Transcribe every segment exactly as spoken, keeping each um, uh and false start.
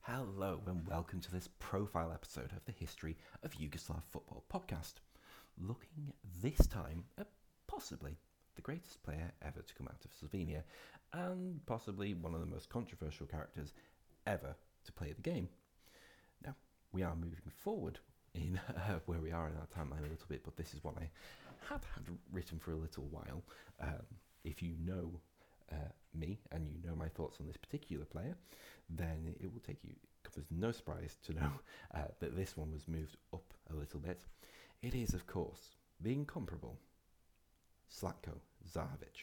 Hello and welcome to this profile episode of the History of Yugoslav Football podcast, looking this time at possibly the greatest player ever to come out of Slovenia and possibly one of the most controversial characters ever to play the game. Now, we are moving forward in uh, where we are in our timeline a little bit, but this is one I have had written for a little while. Um, if you know Uh, me and you know my thoughts on this particular player, then it will take you, come as no surprise to know uh, that this one was moved up a little bit. It is, of course, the incomparable Zlatko Zahovic.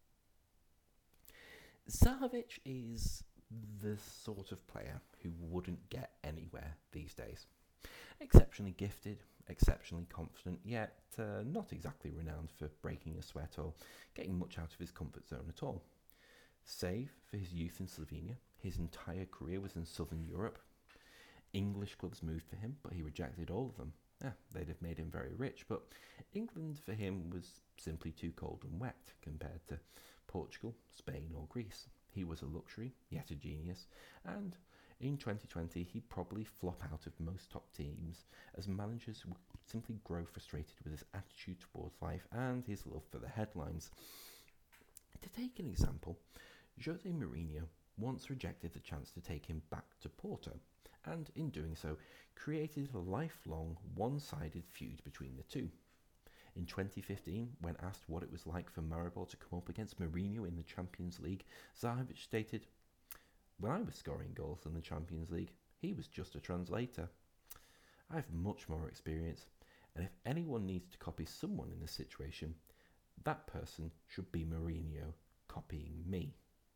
Zahovic is the sort of player who wouldn't get anywhere these days. Exceptionally gifted, exceptionally confident, yet uh, not exactly renowned for breaking a sweat or getting much out of his comfort zone at all. Save for his youth in Slovenia, his entire career was in southern Europe. English clubs moved for him, but he rejected all of them. Yeah, they'd have made him very rich, but England for him was simply too cold and wet compared to Portugal, Spain or Greece. He was a luxury, yet a genius, and in twenty twenty he'd probably flop out of most top teams as managers would simply grow frustrated with his attitude towards life and his love for the headlines. To take an example, Jose Mourinho once rejected the chance to take him back to Porto, and in doing so created a lifelong one-sided feud between the two. In twenty fifteen, when asked what it was like for Maribor to come up against Mourinho in the Champions League, Zahovic stated, "When I was scoring goals in the Champions League, he was just a translator. I have much more experience, and if anyone needs to copy someone in this situation, that person should be Mourinho copying me."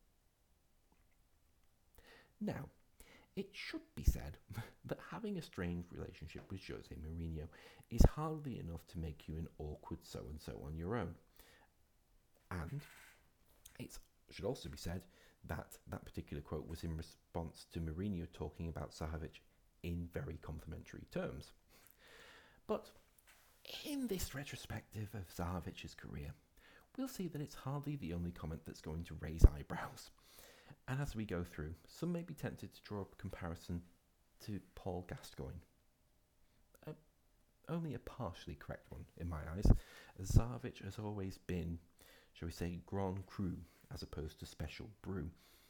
Now, it should be said that having a strained relationship with Jose Mourinho is hardly enough to make you an awkward so-and-so on your own. And it should also be said that that particular quote was in response to Mourinho talking about Zahovic in very complimentary terms. But in this retrospective of Zahovic's career, we'll see that it's hardly the only comment that's going to raise eyebrows. And as we go through, some may be tempted to draw up a comparison to Paul Gascoigne. Uh, only a partially correct one, in my eyes, as Zahovic has always been, shall we say, Grand Cru, as opposed to Special Brew.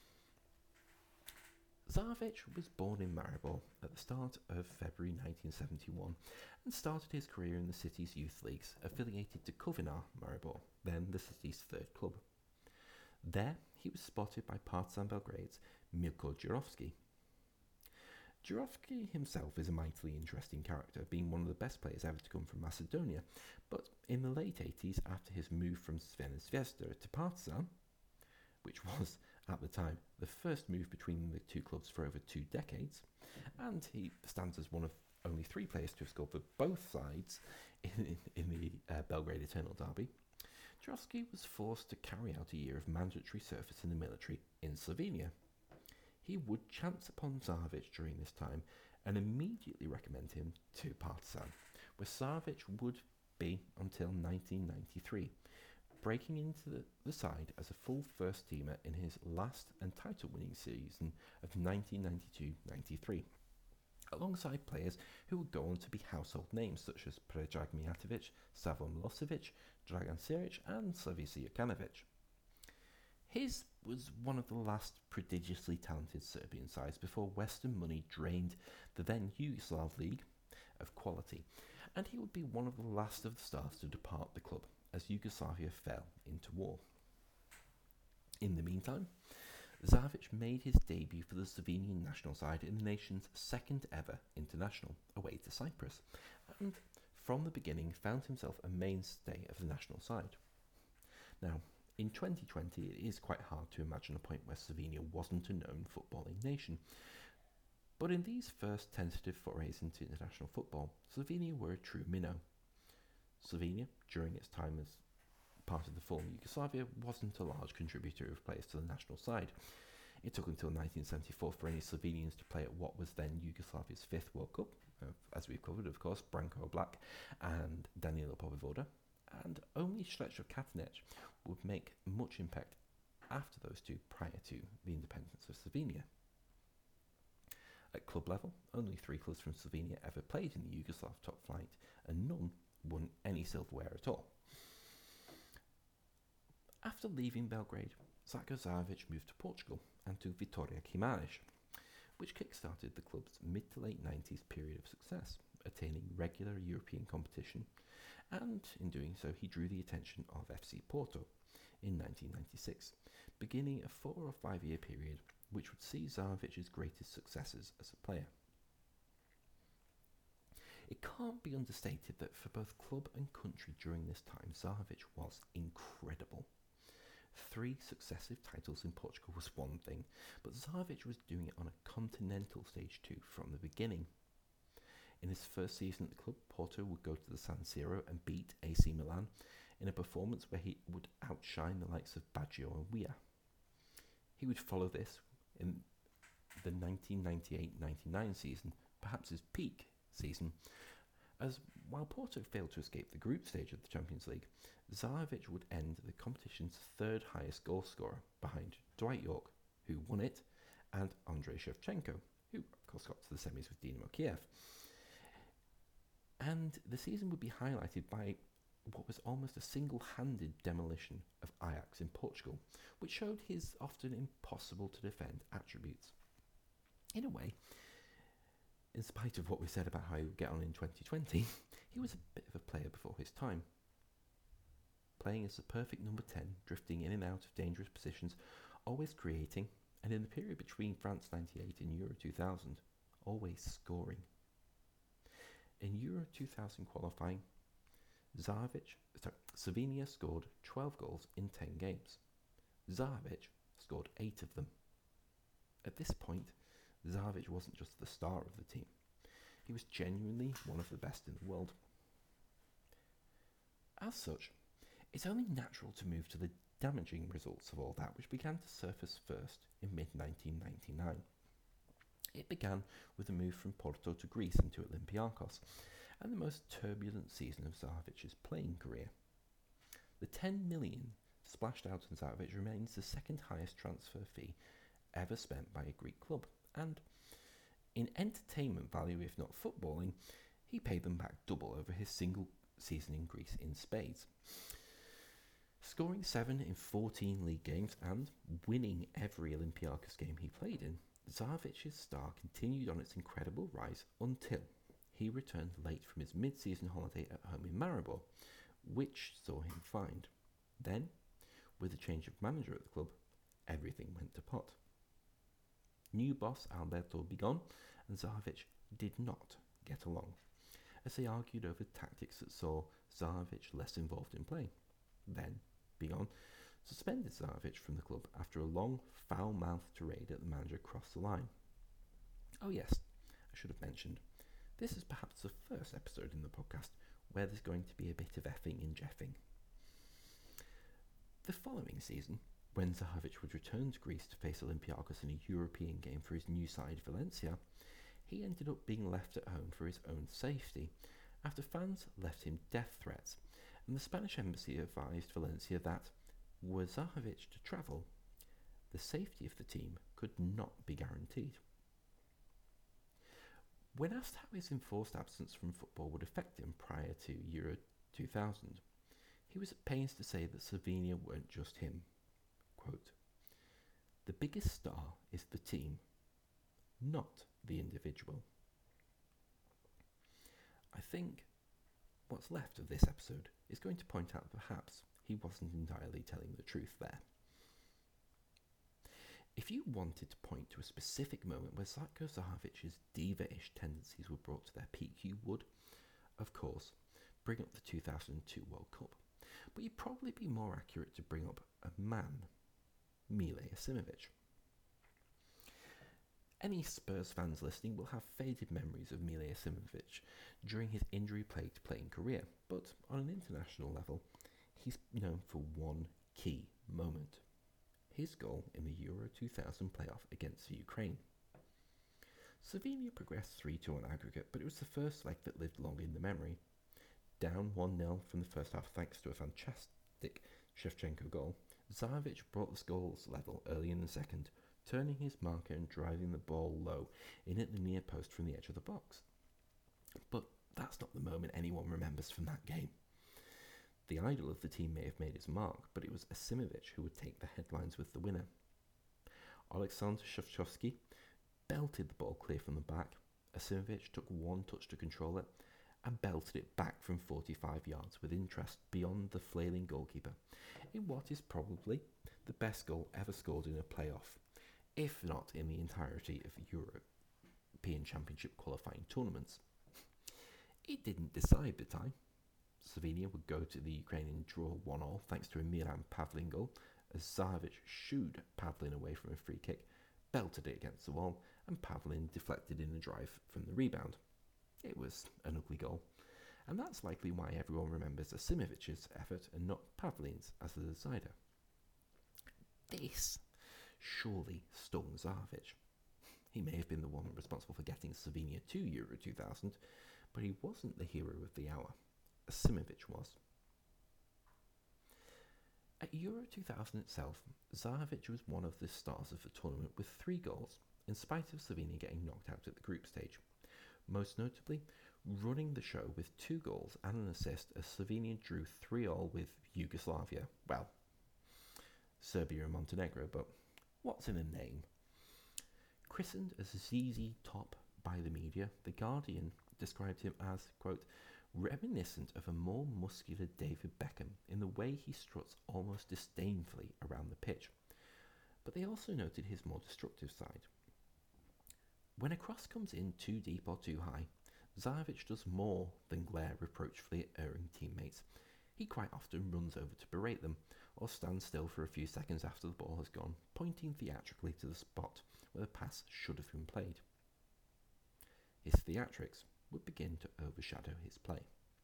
Zahovic was born in Maribor at the start of February nineteen seventy-one and started his career in the city's youth leagues, affiliated to Kovinar Maribor, then the city's third club. There, he was spotted by Partizan Belgrade's Milko Jurovski. Jurovski himself is a mightily interesting character, being one of the best players ever to come from Macedonia, but in the late eighties, after his move from Crvena Zvezda to Partizan, which was, at the time, the first move between the two clubs for over two decades, and he stands as one of only three players to have scored for both sides in, in the uh, Belgrade Eternal Derby, Jurovski was forced to carry out a year of mandatory service in the military in Slovenia. He would chance upon Zahovic during this time and immediately recommend him to Partizan, where Zahovic would be until nineteen ninety-three, breaking into the, the side as a full first-teamer in his last and title-winning season of nineteen ninety-two ninety-three, alongside players who would go on to be household names such as Predrag Mijatovic, Savo Milosevic, Dragan Siric and Slavica Jokanovic. His was one of the last prodigiously talented Serbian sides before Western money drained the then Yugoslav League of quality, and he would be one of the last of the stars to depart the club as Yugoslavia fell into war. In the meantime, Zahovic made his debut for the Slovenian national side in the nation's second ever international, away to Cyprus, and from the beginning found himself a mainstay of the national side. Now, in twenty twenty, it is quite hard to imagine a point where Slovenia wasn't a known footballing nation. But in these first tentative forays into international football, Slovenia were a true minnow. Slovenia, during its time as part of the former Yugoslavia, wasn't a large contributor of players to the national side. It took until nineteen seventy-four for any Slovenians to play at what was then Yugoslavia's fifth World Cup, uh, as we've covered, of course, Branko Black and Danilo Popovoda, and only Srećko Katanić would make much impact after those two prior to the independence of Slovenia. club level, only three clubs from Slovenia ever played in the Yugoslav top flight, and none won any silverware at all. After leaving Belgrade, Zlatko Zahovic moved to Portugal and to Vitória Guimarães, which kick-started the club's mid to late nineties period of success, attaining regular European competition, and in doing so he drew the attention of F C Porto in nineteen ninety-six, beginning a four or five year period which would see Zahovic's greatest successes as a player. It can't be understated that for both club and country during this time, Zahovic was incredible. Three successive titles in Portugal was one thing, but Zahovic was doing it on a continental stage too from the beginning. In his first season at the club, Porto would go to the San Siro and beat A C Milan in a performance where he would outshine the likes of Baggio and Weah. He would follow this in the nineteen ninety-eight ninety-nine season, perhaps his peak season, as while Porto failed to escape the group stage of the Champions League, Zahovic would end the competition's third highest goal scorer behind Dwight York, who won it, and Andrei Shevchenko, who of course got to the semis with Dynamo Kiev. And the season would be highlighted by what was almost a single-handed demolition of Ajax in Portugal, which showed his often impossible to defend attributes. In a way, in spite of what we said about how he would get on in twenty twenty, he was a bit of a player before his time. Playing as the perfect number ten, drifting in and out of dangerous positions, always creating, and in the period between France ninety-eight and Euro two thousand, always scoring. In Euro two thousand qualifying, Zahovic, sorry, Slovenia scored twelve goals in ten games. Zahovic scored eight of them. At this point, Zahovic wasn't just the star of the team. He was genuinely one of the best in the world. As such, it's only natural to move to the damaging results of all that, which began to surface first in mid nineteen ninety-nine. It began with a move from Porto to Greece and to Olympiakos, and the most turbulent season of Zahovic's playing career. The ten million splashed out on Zahovic remains the second highest transfer fee ever spent by a Greek club, and in entertainment value, if not footballing, he paid them back double over his single season in Greece in spades. Scoring seven in fourteen league games and winning every Olympiakos game he played in, Zahovic's star continued on its incredible rise until he returned late from his mid-season holiday at home in Maribor, which saw him fined. Then, with a change of manager at the club, everything went to pot. New boss Alberto Bigon and Zahovic did not get along, as they argued over tactics that saw Zahovic less involved in play. Then, Bigon suspended Zahovic from the club after a long, foul-mouthed tirade at the manager crossed the line. Oh yes, I should have mentioned, this is perhaps the first episode in the podcast where there's going to be a bit of effing and jeffing. The following season, when Zahovic would return to Greece to face Olympiakos in a European game for his new side Valencia, he ended up being left at home for his own safety, after fans left him death threats, and the Spanish embassy advised Valencia that, were Zahovic to travel, the safety of the team could not be guaranteed. When asked how his enforced absence from football would affect him prior to Euro two thousand, he was at pains to say that Slovenia weren't just him. Quote, "The biggest star is the team, not the individual." I think what's left of this episode is going to point out that perhaps he wasn't entirely telling the truth there. If you wanted to point to a specific moment where Zlatko Zahovic's diva-ish tendencies were brought to their peak, you would, of course, bring up the two thousand two World Cup. But you'd probably be more accurate to bring up a man, Mile Jasimovic. Any Spurs fans listening will have faded memories of Mile Jasimovic during his injury-plagued playing career, but on an international level, he's known for one key moment: his goal in the Euro two thousand playoff against the Ukraine. Slovenia progressed three two on aggregate, but it was the first leg that lived long in the memory. Down one nil from the first half thanks to a fantastic Shevchenko goal, Zahovic brought the scores level early in the second, turning his marker and driving the ball low in at the near post from the edge of the box. But that's not the moment anyone remembers from that game. The idol of the team may have made his mark, but it was Asimovic who would take the headlines with the winner. Alexander Shavchovsky belted the ball clear from the back. Asimovic took one touch to control it and belted it back from forty-five yards with interest beyond the flailing goalkeeper in what is probably the best goal ever scored in a playoff, if not in the entirety of European Championship qualifying tournaments. It didn't decide the tie. Slovenia would go to the Ukrainian draw one all thanks to a Miran Pavlin goal, as Zahovic shooed Pavlin away from a free kick, belted it against the wall, and Pavlin deflected in a drive from the rebound. It was an ugly goal, and that's likely why everyone remembers Asimovic's effort and not Pavlin's as the decider. This surely stung Zahovic. He may have been the one responsible for getting Slovenia to Euro two thousand, but he wasn't the hero of the hour. Asimovic was. At Euro two thousand itself, Zahovic was one of the stars of the tournament with three goals, in spite of Slovenia getting knocked out at the group stage. Most notably, running the show with two goals and an assist as Slovenia drew three all with Yugoslavia. Well, Serbia and Montenegro, but what's in a name? Christened as Z Z Top by the media, The Guardian described him as, quote, reminiscent of a more muscular David Beckham in the way he struts almost disdainfully around the pitch. But they also noted his more destructive side. When a cross comes in too deep or too high, Zahovic does more than glare reproachfully at erring teammates. He quite often runs over to berate them, or stands still for a few seconds after the ball has gone, pointing theatrically to the spot where the pass should have been played. His theatrics would begin to overshadow his play.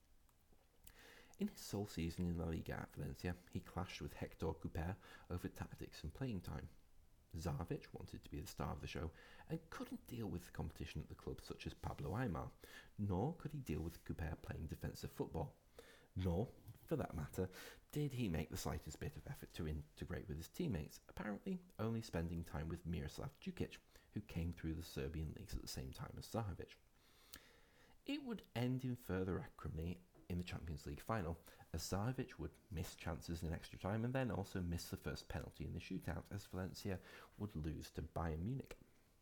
In his sole season in La Liga at Valencia, he clashed with Hector Cúper over tactics and playing time. Zahovic wanted to be the star of the show and couldn't deal with the competition at the club such as Pablo Aimar, nor could he deal with Cúper playing defensive football. Nor, for that matter, did he make the slightest bit of effort to integrate with his teammates, apparently only spending time with Miroslav Djukic, who came through the Serbian leagues at the same time as Zahovic. It would end in further acrimony in the Champions League final, as Zahovic would miss chances in extra time and then also miss the first penalty in the shootout, as Valencia would lose to Bayern Munich.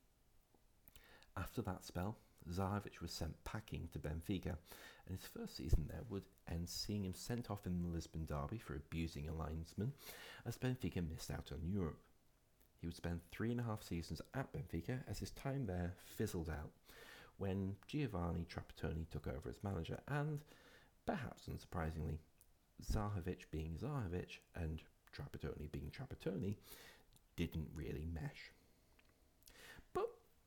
After that spell, Zahovic was sent packing to Benfica, and his first season there would end seeing him sent off in the Lisbon derby for abusing a linesman, as Benfica missed out on Europe. He would spend three and a half seasons at Benfica as his time there fizzled out when Giovanni Trapattoni took over as manager, and, perhaps unsurprisingly, Zahovic being Zahovic and Trapattoni being Trapattoni didn't really mesh. But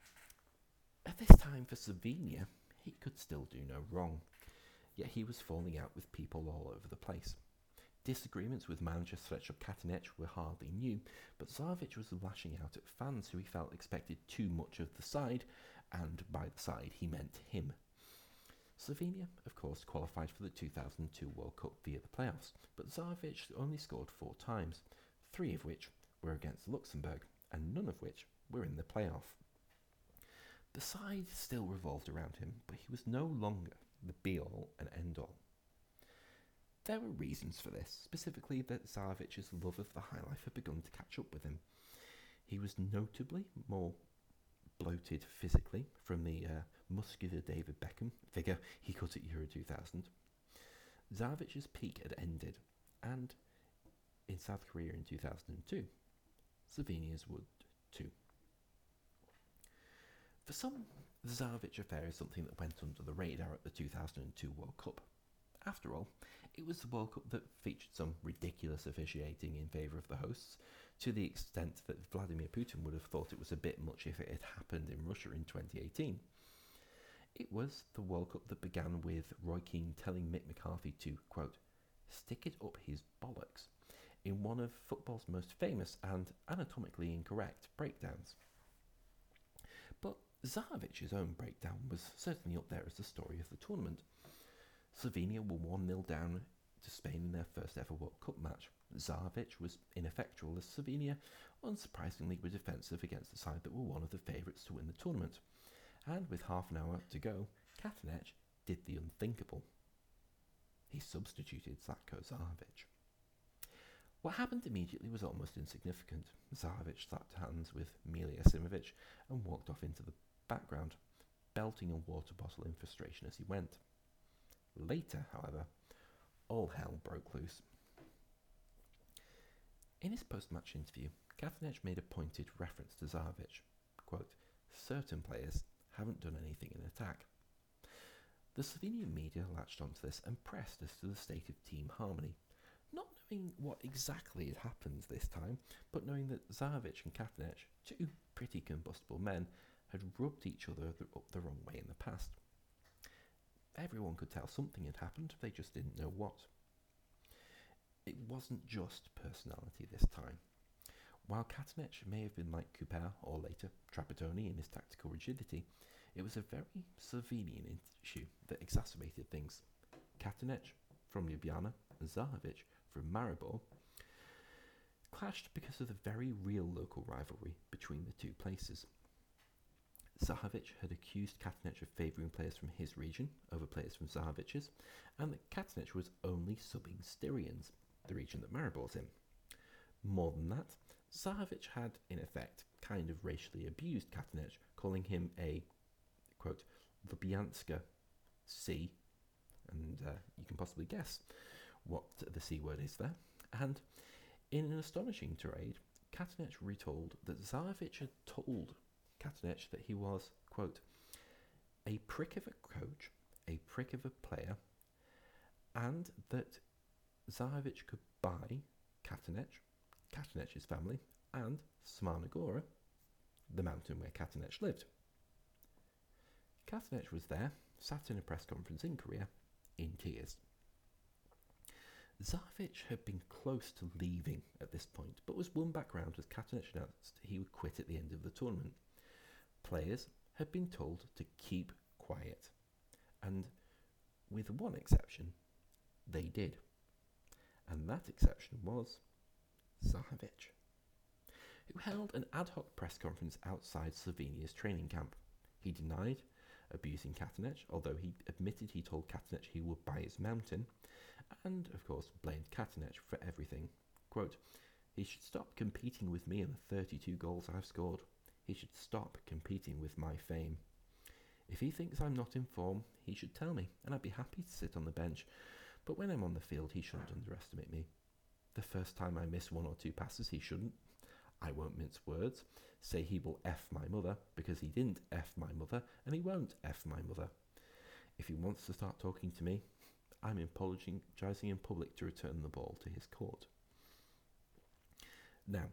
at this time for Slovenia, he could still do no wrong, yet he was falling out with people all over the place. Disagreements with manager Srećko Katanić were hardly new, but Zahovic was lashing out at fans who he felt expected too much of the side, and by the side he meant him. Slovenia, of course, qualified for the two thousand two World Cup via the playoffs, but Zahovic only scored four times, three of which were against Luxembourg, and none of which were in the playoff. The side still revolved around him, but he was no longer the be-all and end-all. There were reasons for this, specifically that Zahovic's love of the high life had begun to catch up with him. He was notably more bloated physically from the uh, muscular David Beckham figure he cut at Euro two thousand. Zahovic's peak had ended, and in South Korea in two thousand two, Slovenia's would too. For some, the Zahovic affair is something that went under the radar at the two thousand two World Cup. After all, it was the World Cup that featured some ridiculous officiating in favour of the hosts, to the extent that Vladimir Putin would have thought it was a bit much if it had happened in Russia in twenty eighteen. It was the World Cup that began with Roy Keane telling Mick McCarthy to, quote, stick it up his bollocks, in one of football's most famous and anatomically incorrect breakdowns. But Zahovic's own breakdown was certainly up there as the story of the tournament. Slovenia were one nil down to Spain in their first ever World Cup match, Zahovic was ineffectual as Slovenia, unsurprisingly, were defensive against the side that were one of the favourites to win the tournament. And with half an hour to go, Katanec did the unthinkable. He substituted Zlatko Zahovic. What happened immediately was almost insignificant. Zahovic slapped hands with Milija Simovic and walked off into the background, belting a water bottle in frustration as he went. Later, however, all hell broke loose. In his post-match interview, Katanec made a pointed reference to Zahovic. Quote, certain players haven't done anything in attack. The Slovenian media latched onto this and pressed as to the state of team harmony, not knowing what exactly had happened this time, but knowing that Zahovic and Katanec, two pretty combustible men, had rubbed each other up the wrong way in the past. Everyone could tell something had happened, they just didn't know what. It wasn't just personality this time. While Katanec may have been like Couper or later Trapattoni in his tactical rigidity, it was a very Slovenian issue that exacerbated things. Katanec from Ljubljana and Zahovic from Maribor clashed because of the very real local rivalry between the two places. Zahovic had accused Katanec of favouring players from his region over players from Zahovic's, and that Katanec was only subbing Styrians, the region that Maribor's in. More than that, Zahovic had, in effect, kind of racially abused Katanec, calling him a, quote, Ljubljanska C, and uh, you can possibly guess what the C word is there. And in an astonishing tirade, Katanec retold that Zahovic had told Katanec that he was, quote, a prick of a coach, a prick of a player, and that Zahovic could buy Katanec, Katanec's family, and Smrna Gora, the mountain where Katanec lived. Katanec was there, sat in a press conference in Korea, in tears. Zahovic had been close to leaving at this point, but was won back round as Katanec announced he would quit at the end of the tournament. Players had been told to keep quiet, and with one exception, they did. And that exception was Zahovic, who held an ad hoc press conference outside Slovenia's training camp. He denied abusing Katanec, although he admitted he told Katanec he would buy his mountain, and, of course, blamed Katanec for everything. Quote, he should stop competing with me in the thirty-two goals I've scored. He should stop competing with my fame. If he thinks I'm not in form, he should tell me, and I'd be happy to sit on the bench. But when I'm on the field, he shouldn't underestimate me. The first time I miss one or two passes, he shouldn't. I won't mince words. Say he will F my mother, because he didn't F my mother, and he won't F my mother. If he wants to start talking to me, I'm apologising in public to return the ball to his court. Now,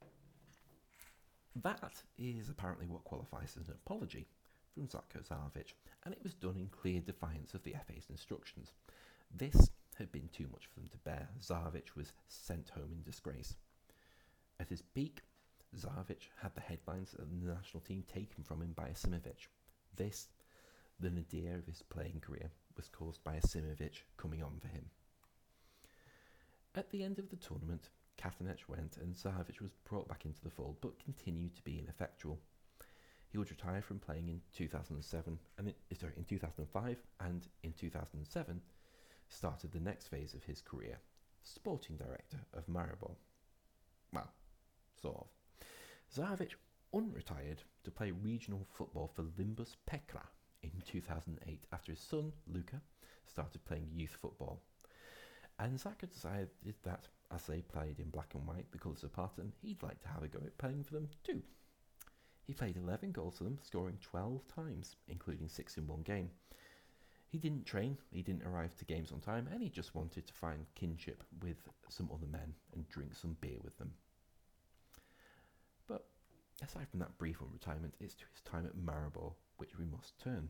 that is apparently what qualifies as an apology from Zlatko Zahovic, and it was done in clear defiance of the F A's instructions. This had been too much for them to bear. Zahovic was sent home in disgrace. At his peak, Zahovic had the headlines of the national team taken from him by Asimovic. This, the nadir of his playing career, was caused by Asimovic coming on for him. At the end of the tournament, Katanec went and Zahovic was brought back into the fold, but continued to be ineffectual. He would retire from playing in two thousand seven, and in, sorry, in two thousand five, and in two thousand seven started the next phase of his career, sporting director of Maribor. Well, sort of. Zahovic unretired to play regional football for Limbus Pekra in two thousand eight after his son, Luka, started playing youth football. And Zlatko decided that, as they played in black and white, the colours of Spartan, he'd like to have a go at playing for them too. He played eleven goals for them, scoring twelve times, including six in one game. He didn't train, he didn't arrive to games on time, and he just wanted to find kinship with some other men and drink some beer with them. But aside from that brief retirement, it's to his time at Maribor which we must turn.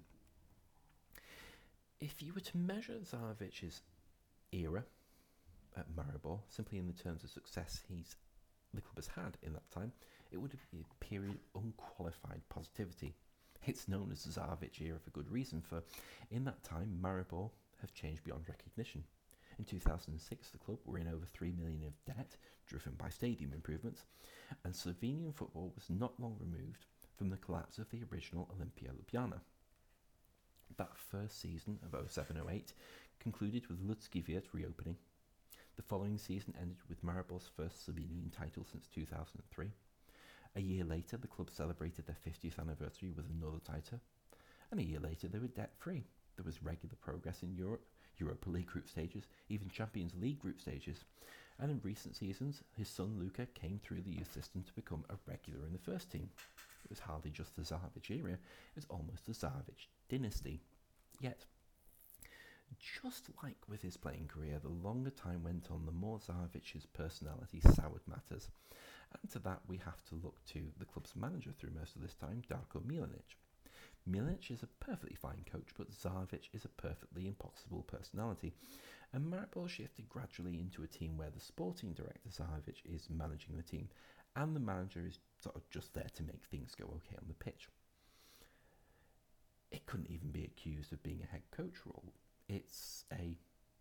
If you were to measure Zahovic's era at Maribor simply in the terms of success he's the club has had in that time, it would be a period of unqualified positivity. It's known as the Zahovic era for good reason, for in that time Maribor have changed beyond recognition. In two thousand six, the club were in over three million of debt, driven by stadium improvements, and Slovenian football was not long removed from the collapse of the original Olimpia Ljubljana. That first season of oh seven oh eight concluded with Ludski Vrt reopening. The following season ended with Maribor's first Slovenian title since two thousand three. A year later, the club celebrated their fiftieth anniversary with another title, and a year later they were debt-free. There was regular progress in Europe, Europa League group stages, even Champions League group stages, and in recent seasons, his son Luka came through the youth system to become a regular in the first team. It was hardly just the Zahovic era, it was almost the Zahovic dynasty. Yet, just like with his playing career, the longer time went on, the more Zahovic's personality soured matters. And to that we have to look to the club's manager through most of this time, Darko Milanic. Milanic is a perfectly fine coach, but Zahovic is a perfectly impossible personality. And Maribor shifted gradually into a team where the sporting director, Zahovic, is managing the team, and the manager is sort of just there to make things go okay on the pitch. It couldn't even be accused of being a head coach role. It's a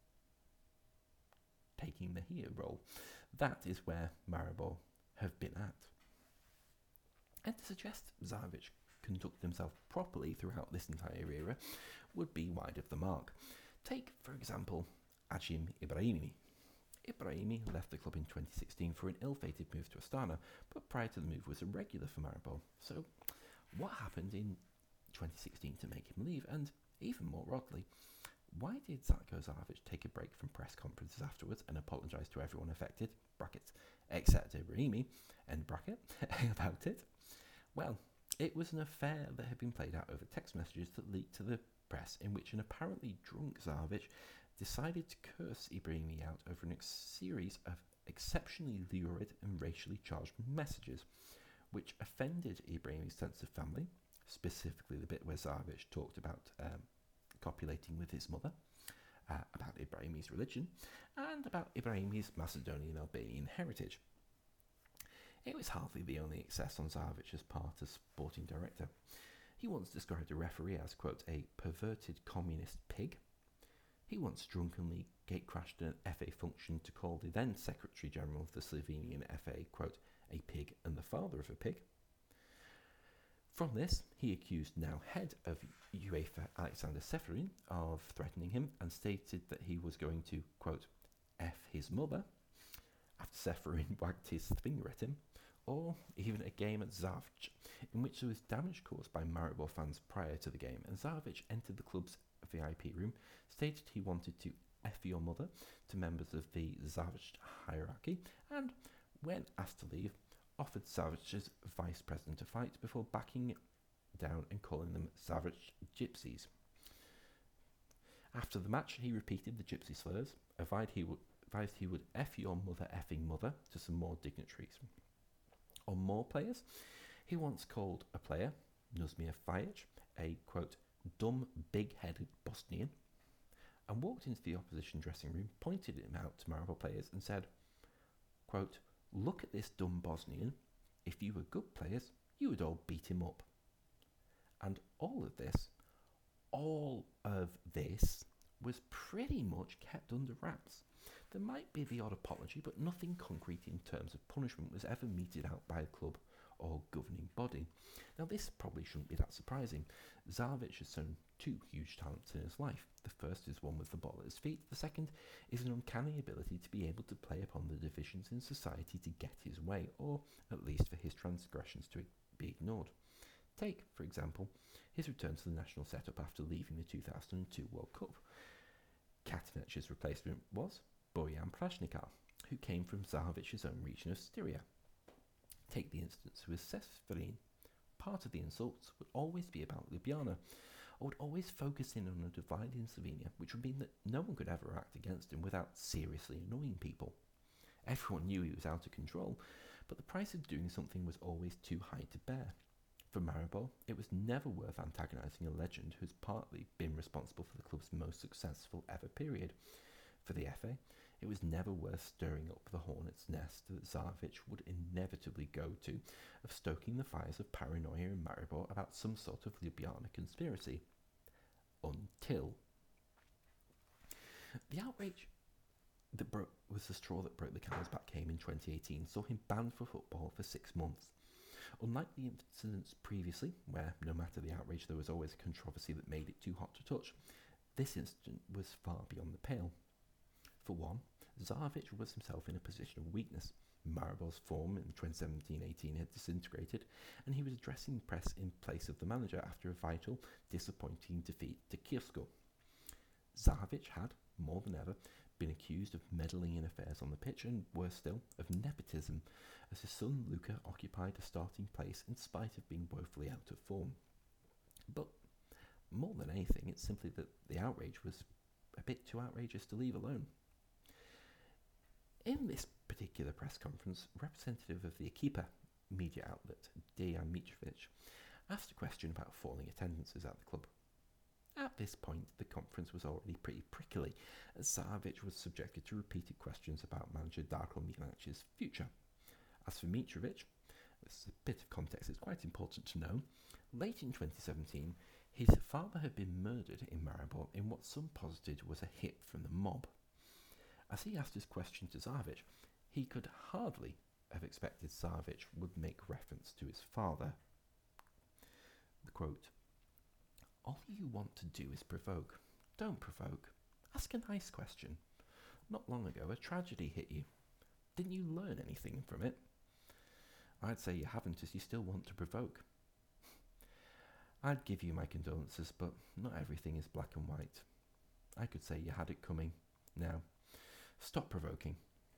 taking the heel role. That is where Maribor have been at. And to suggest Zahovic conducted himself properly throughout this entire era would be wide of the mark. Take, for example, Acim Ibrahimi. Ibrahimi left the club in twenty sixteen for an ill-fated move to Astana, but prior to the move was a regular for Maribor. So, what happened in twenty sixteen to make him leave? And even more oddly, why did Zlatko Zahovic take a break from press conferences afterwards and apologise to everyone affected, brackets, except Ibrahimi, end bracket, about it? Well, it was an affair that had been played out over text messages that leaked to the press, in which an apparently drunk Zahovic decided to curse Ibrahimi out over a ex- series of exceptionally lurid and racially charged messages, which offended Ibrahimi's sense of family, specifically the bit where Zahovic talked about um, copulating with his mother, uh, about Ibrahimi's religion, and about Ibrahimi's Macedonian Albanian heritage. It was hardly the only excess on Zahovic's part as sporting director. He once described a referee as, quote, a perverted communist pig. He once drunkenly gate-crashed an F A function to call the then Secretary-General of the Slovenian F A, quote, a pig and the father of a pig. From this, he accused now head of UEFA Alexander Seferin of threatening him and stated that he was going to, quote, F his mother, after Seferin wagged his finger at him, or even a game at Zavrč, in which there was damage caused by Maribor fans prior to the game, and Zahovic entered the club's V I P room, stated he wanted to F your mother to members of the Zavrč hierarchy, and, when asked to leave, offered Zavic's vice president a fight before backing down and calling them Zavrč gypsies. After the match, he repeated the gypsy slurs, advised he would, advised he would F your mother effing mother to some more dignitaries. On more players, he once called a player, Nuzmir Fajic, a, quote, dumb, big-headed Bosnian, and walked into the opposition dressing room, pointed him out to Maribor players and said, quote, look at this dumb Bosnian. If you were good players, you would all beat him up. And all of this, all of this was pretty much kept under wraps. There might be the odd apology, but nothing concrete in terms of punishment was ever meted out by a club or governing body. Now, this probably shouldn't be that surprising. Zahovic has shown two huge talents in his life. The first is one with the ball at his feet. The second is an uncanny ability to be able to play upon the divisions in society to get his way, or at least for his transgressions to be ignored. Take, for example, his return to the national setup after leaving the two thousand two World Cup. Katanec's replacement was Bojan Prašnikar, who came from Zahovic's own region of Styria. Take the instance with Seferin. Part of the insults would always be about Ljubljana, or would always focus in on a divide in Slovenia, which would mean that no one could ever act against him without seriously annoying people. Everyone knew he was out of control, but the price of doing something was always too high to bear. For Maribor, it was never worth antagonising a legend who's partly been responsible for the club's most successful ever period. For the F A, it was never worth stirring up the hornet's nest that Zahovic would inevitably go to, of stoking the fires of paranoia in Maribor about some sort of Ljubljana conspiracy. Until the outrage that broke was the straw that broke the camel's back came in twenty eighteen, saw him banned for football for six months. Unlike the incidents previously, where no matter the outrage there was always a controversy that made it too hot to touch, this incident was far beyond the pale. For one, Zahovic was himself in a position of weakness. Maribor's form in twenty seventeen eighteen had disintegrated, and he was addressing the press in place of the manager after a vital, disappointing defeat to Kirsko. Zahovic had, more than ever, been accused of meddling in affairs on the pitch and, worse still, of nepotism, as his son Luka occupied a starting place in spite of being woefully out of form. But more than anything, it's simply that the outrage was a bit too outrageous to leave alone. In this particular press conference, a representative of the Ekipa media outlet, Dejan Mitrovic, asked a question about falling attendances at the club. At this point, the conference was already pretty prickly, as Zahovic was subjected to repeated questions about manager Darko Milanic's future. As for Mitrovic, this is a bit of context, it's quite important to know. Late in twenty seventeen, his father had been murdered in Maribor in what some posited was a hit from the mob. As he asked his question to Zahovic, he could hardly have expected Zahovic would make reference to his father. The quote, "All you want to do is provoke. Don't provoke. Ask a nice question. Not long ago, a tragedy hit you. Didn't you learn anything from it? I'd say you haven't, as you still want to provoke. I'd give you my condolences, but not everything is black and white. I could say you had it coming. Now, stop provoking."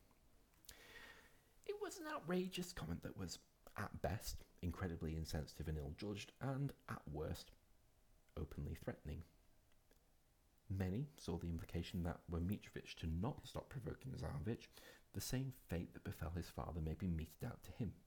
It was an outrageous comment that was, at best, incredibly insensitive and ill-judged, and, at worst, openly threatening. Many saw the implication that, were Mitrovic to not stop provoking Zahovic, the same fate that befell his father may be meted out to him.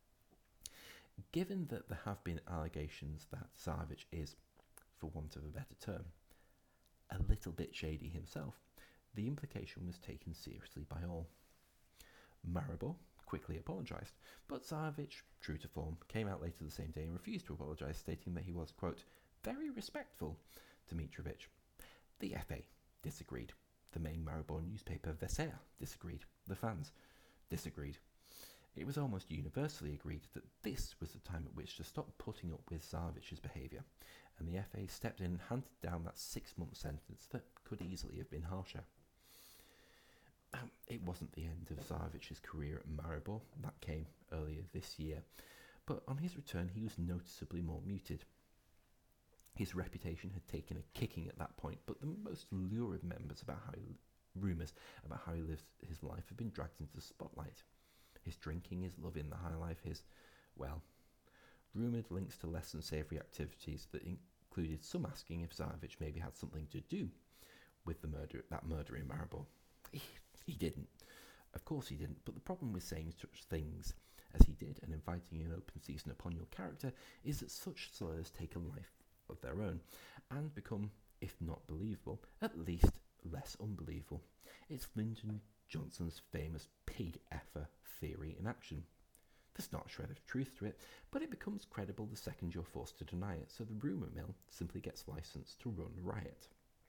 Given that there have been allegations that Zahovic is, for want of a better term, a little bit shady himself, the implication was taken seriously by all. Maribor quickly apologised, but Zahovic, true to form, came out later the same day and refused to apologise, stating that he was, quote, very respectful to Mitrovic. The F A disagreed. The main Maribor newspaper, Vesea, disagreed. The fans disagreed. It was almost universally agreed that this was the time at which to stop putting up with Zahovic's behaviour, and the F A stepped in and handed down that six-month sentence that could easily have been harsher. Um, it wasn't the end of Zahovic's career at Maribor. That came earlier this year, but on his return he was noticeably more muted. His reputation had taken a kicking at that point, but the most lurid members about how he, rumours about how he lives his life have been dragged into the spotlight. His drinking, his love in the high life, his, well, rumoured links to less than savoury activities that included some asking if Zahovic maybe had something to do with the murder, that murder in Maribor. He, he didn't. Of course he didn't, but the problem with saying such things as he did and inviting an open season upon your character is that such slurs take a life of their own and become, if not believable, at least less unbelievable. It's Lyndon Johnson's famous pig effer theory in action. There's not a shred of truth to it, but it becomes credible the second you're forced to deny it, so the rumour mill simply gets licensed to run riot.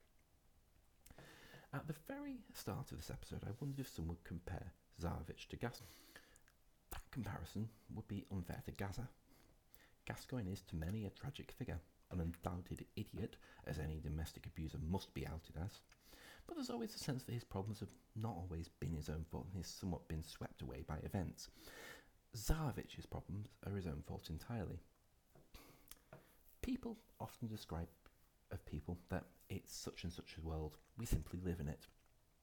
At the very start of this episode, I wondered if someone would compare Zahovic to Gascoigne. That comparison would be unfair to Gaza. Gascoigne is to many a tragic figure, an undoubted idiot, as any domestic abuser must be outed as. But there's always a sense that his problems have not always been his own fault and he's somewhat been swept away by events. Zahovic's problems are his own fault entirely. People often describe of people that it's such and such a world, we simply live in it.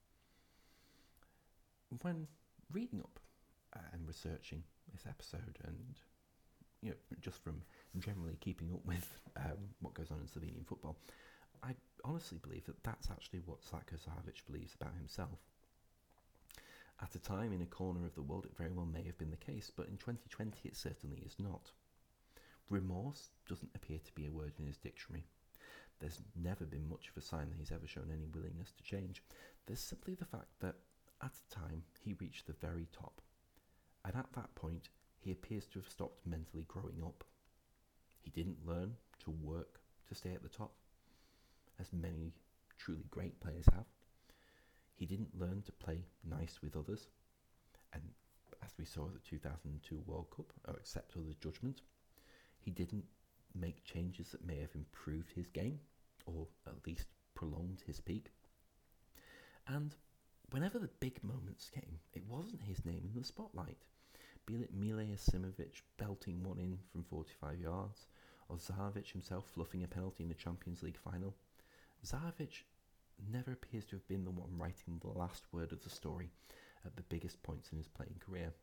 When reading up uh, and researching this episode and you know, just from generally keeping up with um, what goes on in Slovenian football, I honestly believe that that's actually what Zlatko Zahovic believes about himself. At a time in a corner of the world, it very well may have been the case, but in twenty twenty it certainly is not. Remorse doesn't appear to be a word in his dictionary. There's never been much of a sign that he's ever shown any willingness to change. There's simply the fact that, at a time, he reached the very top. And at that point, he appears to have stopped mentally growing up. He didn't learn to work to stay at the top, as many truly great players have. He didn't learn to play nice with others, and as we saw at the two thousand two World Cup, or accept others' judgment. He didn't make changes that may have improved his game, or at least prolonged his peak. And whenever the big moments came, it wasn't his name in the spotlight. Be it Mile Asimovic belting one in from forty-five yards, or Zahovic himself fluffing a penalty in the Champions League final. Zahovic never appears to have been the one writing the last word of the story at the biggest points in his playing career.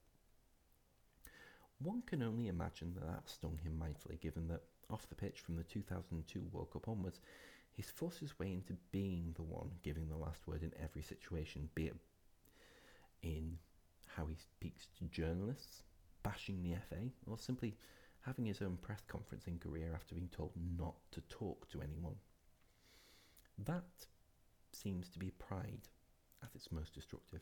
One can only imagine that that stung him mightily, given that off the pitch from the two thousand two World Cup onwards, he's forced his way into being the one giving the last word in every situation, be it in how he speaks to journalists, bashing the F A, or simply having his own press conference in Korea after being told not to talk to anyone. That seems to be pride at its most destructive.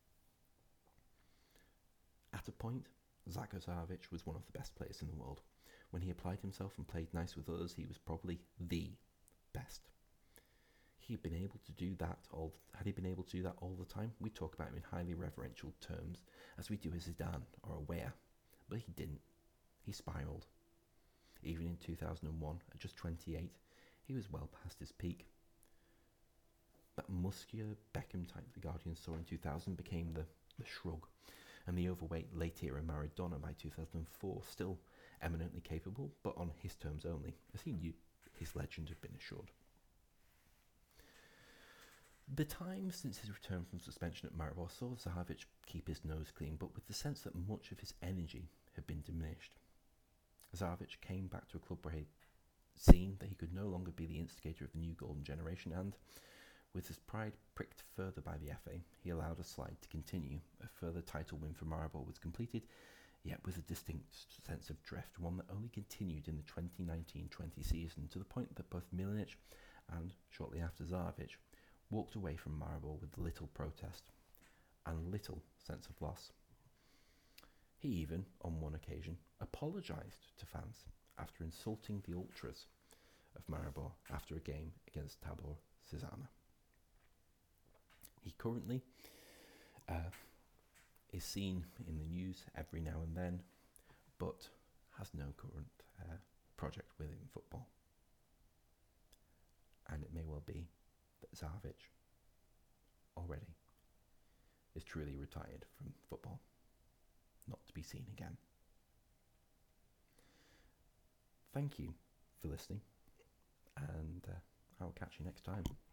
At a point, Zlatko Zahovic was one of the best players in the world. When he applied himself and played nice with others, he was probably the best. He had been able to do that all. Had he been able to do that all the time, we talk about him in highly reverential terms, as we do as Zidane or Weah. But he didn't. He spiralled. Even in two thousand one, at just twenty-eight, he was well past his peak. That muscular Beckham type the Guardian saw in two thousand became the, the shrug, and the overweight late-era Maradona by two thousand four, still eminently capable, but on his terms only, as he knew his legend had been assured. The time since his return from suspension at Maribor saw Zahovic keep his nose clean, but with the sense that much of his energy had been diminished. Zahovic came back to a club where he'd seen that he could no longer be the instigator of the new golden generation, and, with his pride pricked further by the F A, he allowed a slide to continue. A further title win for Maribor was completed, yet with a distinct sense of drift, one that only continued in the twenty nineteen twenty season, to the point that both Milanic and, shortly after, Zahovic walked away from Maribor with little protest and little sense of loss. He even, on one occasion, apologised to fans after insulting the ultras of Maribor after a game against Tabor Cizana. He currently uh, is seen in the news every now and then, but has no current uh, project within football. And it may well be that Zahovic already is truly retired from football, not to be seen again. Thank you for listening, and uh, I'll catch you next time.